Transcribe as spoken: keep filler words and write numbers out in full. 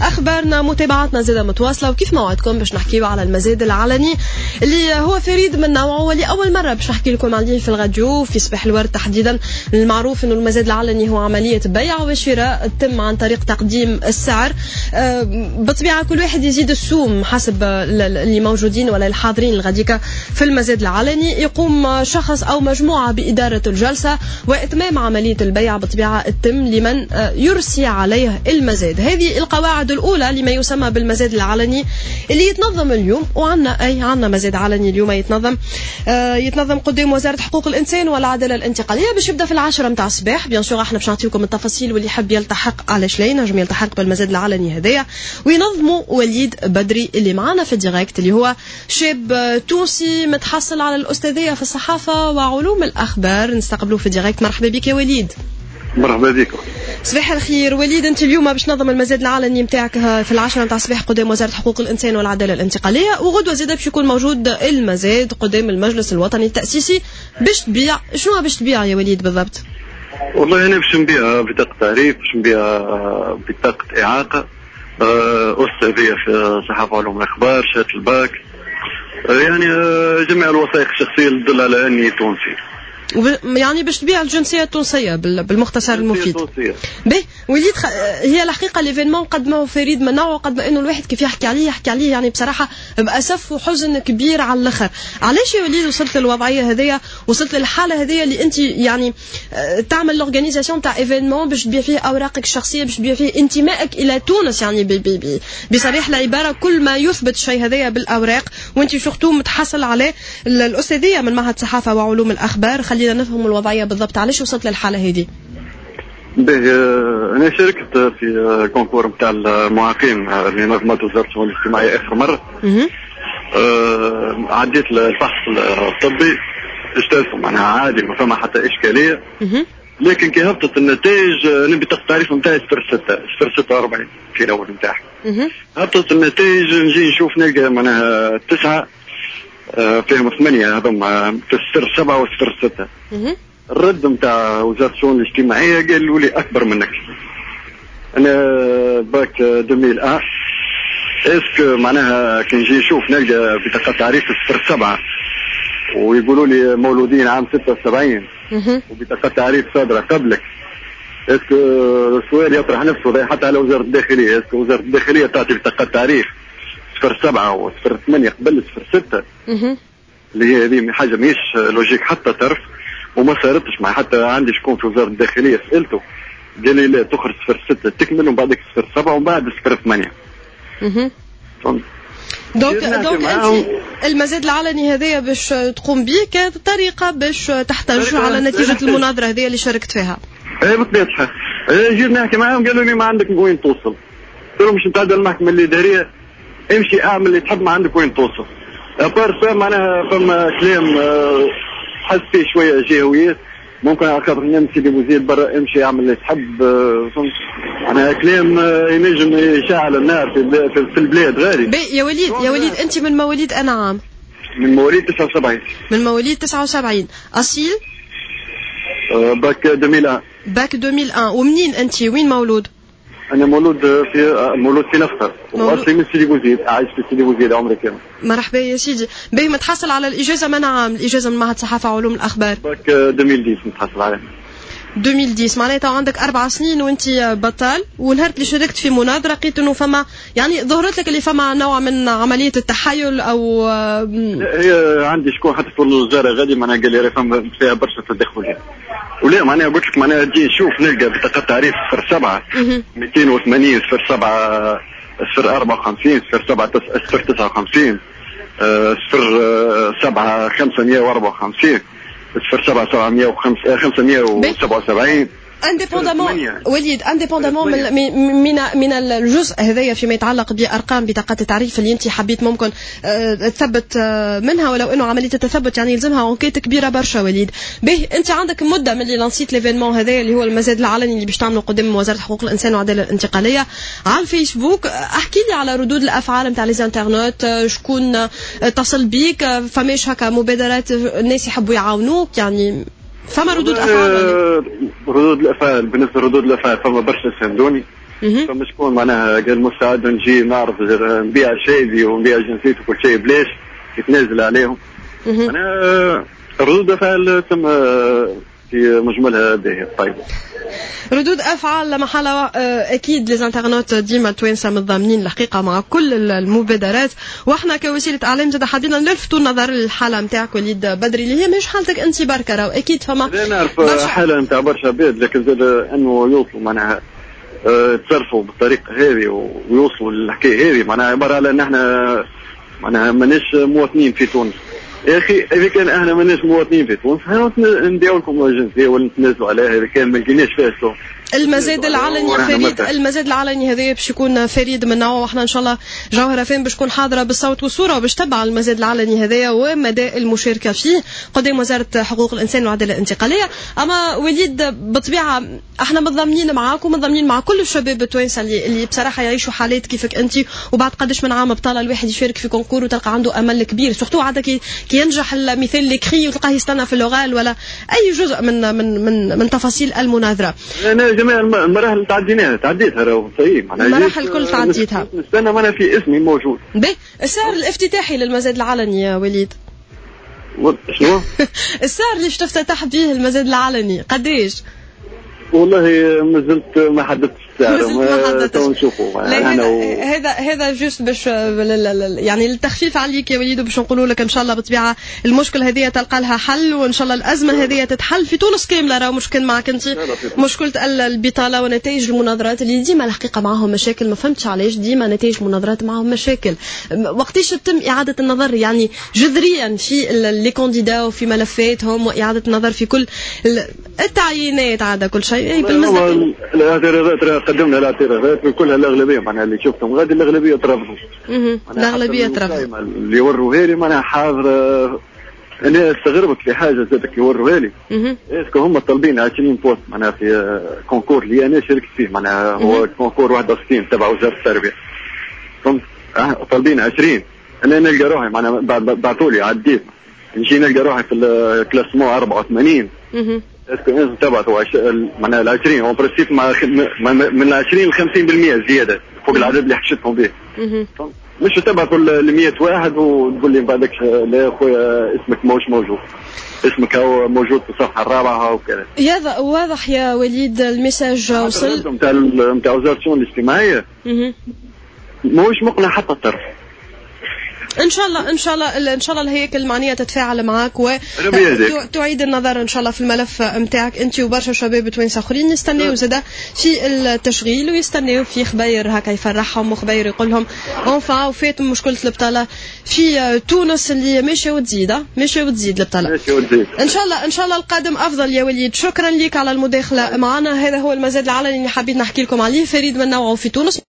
اخبارنا متابعتنا زاده متواصله، وكيف ما وعدتكم باش نحكيو على المزاد العلني اللي هو فريد من نوعه، واللي اول مره باش نحكي لكم عليه في الراديو في صباح الورد تحديدا. المعروف انه المزاد العلني هو عمليه بيع وشراء تتم عن طريق تقديم السعر، بطبيعه كل واحد يزيد السوم حسب اللي موجودين ولا الحاضرين الغديكه في المزاد العلني. يقوم شخص او مجموعه باداره الجلسه واتمام عمليه البيع بطبيعه تتم لمن يرسي عليه المزاد. هذه القواعد الأولى لما يسمى بالمزاد العلني اللي يتنظم اليوم، وعنا أي عنا مزاد علني اليوم يتنظم آه يتنظم قدام وزارة حقوق الإنسان والعدالة الانتقالية باش يبدأ في العشرة متاع الصباح. بيان سور احنا باش نعطيكم التفاصيل، واللي يحب يلتحق علاش لا ينجم يلتحق بالمزاد العلني هذايا. وينظموا وليد بدري اللي معنا في الديريكت، اللي هو شاب تونسي متحصل على الأستاذية في الصحافة وعلوم الأخبار. نستقبلوه في الديريكت. مرحبا بك يا وليد. مرحبا بكم. صباح الخير وليد، انت اليوم باش نظم المزاد العلني نتاعك في العشرة نتاع الصباح قدام وزارة حقوق الانسان والعدالة الانتقالية، وغدوة زاده باش يكون موجود المزاد قدام المجلس الوطني التأسيسي باش تبيع. شنو باش تبيع يا وليد بالضبط؟ والله انا باش نبيع بطاقة تعريف، باش نبيع بطاقة إعاقة، أستاذية في صحافة وعلوم الأخبار، شهادة الباك، يعني جميع الوثائق الشخصية اللي تدل على أني تونسي. يعني باش تبيع الجنسية التونسية بالمختصر المفيد. باهي وليد، خ... هي الحقيقة ليفينمون قد ما هو فريد من نوعه، قد ما انه الواحد كيف يحكي عليه يحكي عليه يعني بصراحة بأسف وحزن كبير على الآخر. علاش يا وليد وصلت للوضعية هذية، وصلت للحالة هذية اللي انت يعني تعمل لورغانيزاسيون تاع ايفينمون باش تبيع فيه أوراقك الشخصية، باش تبيع فيه انتمائك إلى تونس، يعني ب... ب... ب... بصريح العبارة كل ما يثبت الشيء هذايا بالأوراق، وانت سورتو متحصل عليه الأستاذية من معهد صحافة وعلوم الأخبار. خلينا نفهم الوضعية بالضبط، علاش وصلت للحالة هذه؟ باهي أنا شاركت في كونكور نتاع المعاقين اللي نظمت وزارة الشؤون الاجتماعية آخر مرة. أه عديت الفحص الطبي، اجتزت معناها عادي، ما فما حتى إشكالية. لكن كي هبطت النتائج نبي التعريف نتاعي صفر ستة صفر ستة وأربعين في الأول نتاعها. هبطت النتائج نجي نشوف نلقى معناها تسعة فيهم ثمانية هذوما في الصفر سبعة وصفر ستة. الرد نتاع وزارة الشؤون الاجتماعية قالوا لي أكبر منك. أنا باك ألفين وواحد اسك معناها كي نجي نشوف نلقى بطاقة تعريف صفر سبعة ويقولوا لي مولودين عام ستة وسبعين وبطاقة تعريف صادرة قبلك. اسك السؤال يطرح نفسه حتى على وزارة الداخلية، اسك وزارة الداخلية تعطي بطاقة تعريف صفر سبعة وصفر ثمانية قبل صفر ستة، اللي هي هذه حاجة مش لوجيك حتى طرف، وما صارتش مع حتى عندي شكون في وزارة الداخلية سألته قال لي لا تخرج صفر ستة تكمل ومن بعدك صفر سبعة ومن بعد صفر ثمانية. دونك دونك انت المزاد العلني هذايا باش تقوم به كطريقة باش تحتج على نتيجة المناظرة هذه اللي شاركت فيها. ايه بالطبيعة الحال. جيت نحكي معاهم قالوا لي ما عندك وين توصل. قلت لهم مش نتعدى المحكمة الإدارية، امشي اعمل اللي تحب ما عندك وين توصل. أبار معناها فما كلام حس فيه شوية جهويات، ممكن على خاطر نمشي لمزيد برا امشي اعمل اللي تحب. فهمت أنا كلام ينجم يشعل النار في في البلاد غالي. يا وليد يا وليد أنت من مواليد أنا عام؟ من مواليد تسعة وسبعين. من مواليد تسعة وسبعين أصيل؟ باك ألفين وواحد. باك ألفين وواحد. ومنين أنت؟ وين مولود؟ أنا مولود في مولود في نفطر، وأصلي من سيدي بوزيد، عايش في سيدي بوزيد عمري كامل. مرحبا يا سيدي. باهي متحصل على الإجازة من عام؟ الإجازة من معهد صحافة وعلوم الأخبار. باك ألفين وعشرة متحصل عليها. ألفين وعشرة معناتها عندك أربع سنين وأنت بطال، والهرت اللي شاركت في مناظرة لقيت إنه فما يعني ظهرت لك اللي فما نوع من عملية التحايل أو هي عندي شكون حتى في الوزارة غادي معناها قال لي فما فيها برشا تدخل، ولا معناها قلت لك معناها تجي نشوف نلقى بطاقة تعريف صفر سبعة مئتين وثمانين صفر سبعة صفر أربعة وخمسين صفر سبعة صفر تسعة وخمسين صفر سبعة خمسمائة وأربعة وخمسين صفر سبعة سبعمائة وخمسة خمسمائة وسبعة وسبعين. انديبوندامون وليد انديبوندامون من من من الجزء هذايا فيما يتعلق بارقام بطاقات التعريف اللي انت حبيت ممكن تثبت منها، ولو انه عمليه التثبت يعني يلزمها انكيت كبيره برشا. وليد باهي انت عندك مده من اللي لانسيت ليفينمون هذايا اللي هو المزاد العلني اللي باش تعملوا قدام وزاره حقوق الانسان والعداله الانتقاليه على الفيسبوك. احكي لي على ردود الافعال نتاع لي انترنت، شكون اتصل بيك؟ فماش هكا مبادرات الناس يحبوا يعاونوك؟ يعني فما ردود افعال؟ ردود الافعال بالنسبه لردود الافعال فما برشا ساندوني، فما شكون معناها قال مستعد نجي نعرض نبيع شيبي ونبيع جنسيته وكل شيء بلاش يتنازل عليهم. أنا ردود أفعال تم في مجملها باهية طيب. ردود افعال لا محاله اكيد ليزانترنوت ديما توانسه متضامنين الحقيقه مع كل المبادرات، واحنا كوسيله اعلام زاد حابين نلفتوا النظر للحاله نتاعك وليد بدري اللي هي مش حالتك انت بركه، راهو اكيد فما انا نعرف حاله نتاع برشا عباد، لكن زاد انه يوصلوا معناها تصرفوا بالطريقه هذه ويوصلوا للحكايه هذه معناها عباره على ان احنا معناها ماناش مواطنين في تونس. يا اخي اذا كان احنا ماناش مواطنين في تونس نديروا لكم جنسيه ولا نتنازلوا عليها اذا كان ما لقيناش فيها سوق. المزاد العلني فريد، المزاد العلني هذا باش يكون فريد من نوعه، واحنا ان شاء الله جوهره فين باش تكون حاضره بالصوت والصوره وباش تتبع المزاد العلني هذايا ومدى المشاركه فيه قدام وزاره حقوق الانسان والعداله الانتقاليه. اما وليد بطبيعه احنا متضامنين معاك ومتضامنين مع كل الشباب التوانسه اللي, اللي بصراحه يعيشوا حالات كيفك انت، وبعد قداش من عام بطاله الواحد يشارك في كونكور وتلقى عنده امل كبير، سورتو عاد كي ينجح المثال ليكري وتلقاه يستنى في اللغال ولا اي جزء من من من, من تفاصيل المناظره. انا جميع المراحل تعديناها تعديتها راهو طيب المراحل كل تعديتها. نستنى ما انا في اسمي موجود. باهي السعر الافتتاحي للمزاد العلني يا وليد شنو؟ السعر اللي تفتتح به المزاد العلني قديش؟ والله ما زلت ما حددت السعر، ما تو نشوفوا. هذا هذا جوست باش يعني التخفيف عليك يا وليد، باش نقولوا لك ان شاء الله بالطبيعه المشكل هذه تلقى لها حل، وان شاء الله الازمه هذه تتحل في تونس كامله. راه مشكل معك انت مشكله البطاله ونتائج المناظرات اللي ديما الحقيقه معهم مشاكل، ما فهمتش علاش ديما نتائج مناظرات معهم مشاكل. وقتاش تتم اعاده النظر يعني جذريا في لي كانديدا وفي ملفاتهم، واعاده النظر في كل التعيينات عاد كل شيء. الاعتراضات قدمنا الاعتراضات كلها الاغلبيه معناها اللي شفتهم غادي الاغلبيه ترفضوا. الاغلبيه ترفضوا اللي يوروها لي معناها حاضر. انا استغربت في حاجه زادك يوروها لي اسكو هم طالبين عشرين بوست معناها في كونكور اللي انا شاركت فيه معناها هو كونكور واحد وستين تبع وزاره التربيه، فهمت؟ طالبين عشرين. انا نلقى روحي معناها بعثوا لي عديت نجي نلقى روحي في الكلاسمون أربعة وثمانين. اسكو انت تبعتوا معناها ال عشرين اون بريسيب من ال عشرين ل خمسين بالمئة زياده فوق العدد اللي حشتهم به. مش تبعتوا ل مئة واحد وتقول لي بعدك لا خويا اسمك موش موجود، اسمك هو موجود في الصفحه الرابعه وكذا. يا واضح يا وليد الميساج وصل نتاع نتاع وزاره الشؤون الاجتماعيه موش مقنع حتى الطرف. ان شاء الله ان شاء الله ان شاء الله الهيكل المعنيه تتفاعل معك وتعيد النظر ان شاء الله في الملف نتاعك انت وبرشا شباب توانسه اخرين يستناو زاده في التشغيل ويستناو في خباير هكا يفرحهم وخباير يقول لهم اونفا وفات مشكله البطاله في تونس اللي ماشيه وتزيد ماشيه وتزيد البطاله ان شاء الله ان شاء الله القادم افضل يا وليد. شكرا لك على المداخله معنا. هذا هو المزاد العلني اللي حابين نحكي لكم عليه فريد من نوعه في تونس.